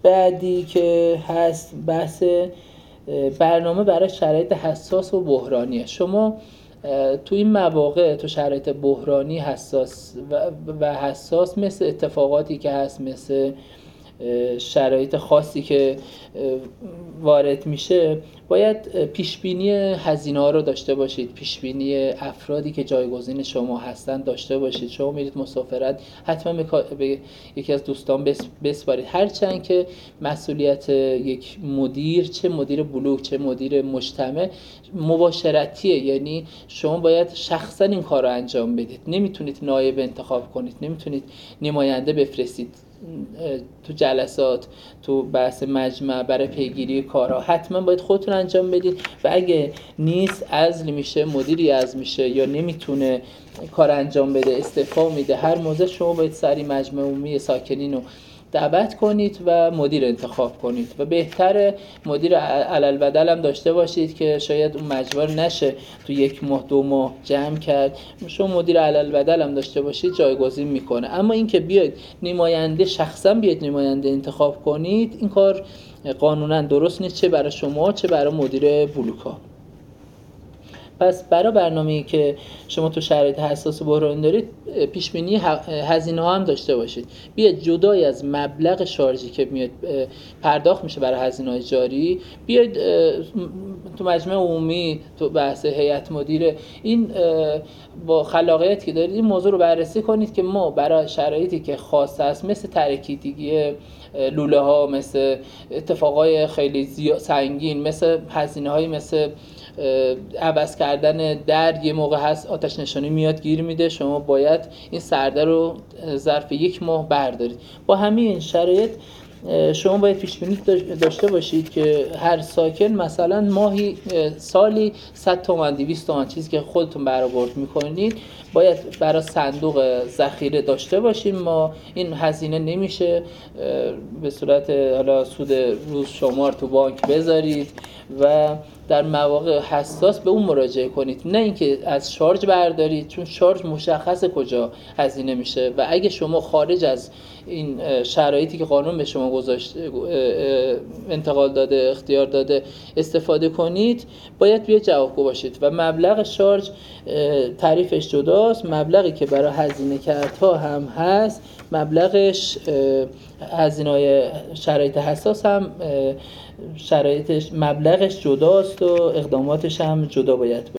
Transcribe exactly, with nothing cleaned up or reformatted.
بعدی که هست بحث برنامه برای شرایط حساس و بحرانیه. شما تو این مواقع، تو شرایط بحرانی حساس و حساس، مثل اتفاقاتی که هست، مثل شرایط خاصی که وارد میشه، باید پیشبینی هزینه ها رو داشته باشید، پیشبینی افرادی که جایگزین شما هستن داشته باشید. شما میرید مسافرت، حتما به یکی از دوستان بسپارید، هرچند که مسئولیت یک مدیر، چه مدیر بلوک چه مدیر مجتمع، مباشرتیه. یعنی شما باید شخصا این کار رو انجام بدید، نمیتونید نایب انتخاب کنید، نمیتونید نماینده بفرستید تو جلسات، تو بحث مجمع برای پیگیری کارها. حتما باید خودتون انجام بدید و اگه نیست، عزل میشه، مدیری عزل میشه یا نمیتونه کار انجام بده، استعفا میده، هر موضع شما باید سری مجمع عمومی ساکنین رو دعوت کنید و مدیر انتخاب کنید و بهتره مدیر علالبدل هم داشته باشید که شاید اون مجبور نشه تو یک ماه دو ماه جمع کرد. شما مدیر علالبدل هم داشته باشید، جایگزین میکنه. اما اینکه بیاید نماینده، شخصا بیاید نماینده انتخاب کنید، این کار قانونا درست نیست، چه برای شما چه برای مدیر بلوک‌ها. پس برای برنامه‌ای که شما تو شرایط حساس و بحرانی دارید، پیش بینی هزینه ها هم داشته باشید. بیاید جدای از مبلغ شارژی که میاد پرداخت میشه برای هزینه‌های جاری، بیاید تو مجمع عمومی، تو بحث هیئت مدیره، این با خلاقیت که دارید این موضوع رو بررسی کنید که ما برای شرایطی که خاص است، مثل ترکیدگی لوله ها، مثل اتفاقای خیلی سنگین، مثل هزینه‌های مثل عوض کردن در، یه موقع هست آتش نشانی میاد گیر میده، شما باید این سرده رو ظرف یک ماه بردارید. با همین شرایط شما باید پیش بینی داشته باشید که هر ساکن مثلا ماهی، سالی صد تومن دویست تومن چیزی که خودتون برآورد میکنید باید برای صندوق ذخیره داشته باشیم. ما این هزینه نمیشه به صورت حالا سود روز شمار تو بانک بذارید و در مواقع حساس به اون مراجعه کنید، نه اینکه از شارژ بردارید، چون شارژ مشخصه کجا هزینه میشه و اگه شما خارج از این شرایطی که قانون به شما گذاشته، انتقال داده، اختیار داده استفاده کنید، باید بیاید جوابگو باشید و مبلغ شارژ تعریفش جداست. مبلغی که برای هزینه کردها هم هست، مبلغش هزینه‌های شرایط حساس هم شرایطش مبلغش جداست و اقداماتش هم جدا باید